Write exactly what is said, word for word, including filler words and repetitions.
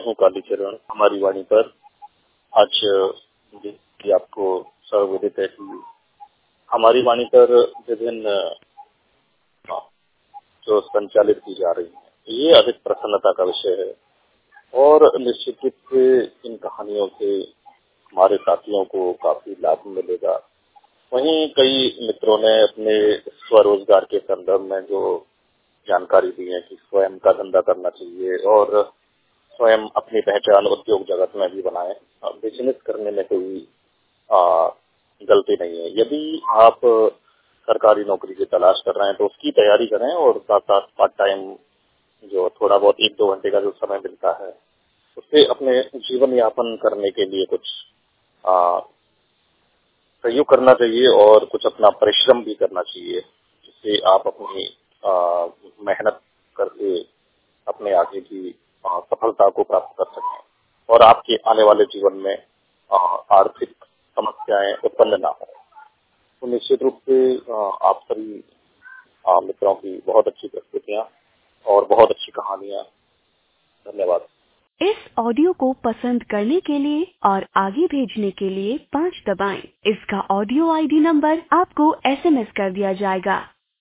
हूँ कालीचरण हमारी वाणी पर। आज कि आपको सर्वविदित है कि हमारी वाणी पर विभिन्न जो संचालित की जा रही है ये अधिक प्रसन्नता का विषय है और निश्चित रूप से इन कहानियों से हमारे साथियों को काफी लाभ मिलेगा। वहीं कई मित्रों ने अपने स्वरोजगार के संदर्भ में जो जानकारी दी है कि स्वयं का धंधा करना चाहिए और स्वयं अपनी पहचान उद्योग जगत में भी बनाए। बिजनेस करने में कोई आ, गलती नहीं है। यदि आप सरकारी नौकरी की तलाश कर रहे हैं तो उसकी तैयारी करें और साथ साथ पार्ट टाइम जो थोड़ा बहुत एक दो घंटे का जो समय मिलता है उससे अपने जीवन यापन करने के लिए कुछ आ, सहयोग करना चाहिए और कुछ अपना परिश्रम भी करना चाहिए, जिससे आप अपनी आ, मेहनत करके अपने आगे की आ, सफलता को प्राप्त कर सकें और आपके आने वाले जीवन में आ, आर्थिक समस्याएं उत्पन्न ना हो। तो निश्चित रूप से आ, आप सभी आ, मित्रों की बहुत अच्छी प्रस्तुतियां और बहुत अच्छी कहानियां। धन्यवाद। इस ऑडियो को पसंद करने के लिए और आगे भेजने के लिए पाँच दबाएं। इसका ऑडियो आईडी नंबर आपको एसएमएस कर दिया जाएगा।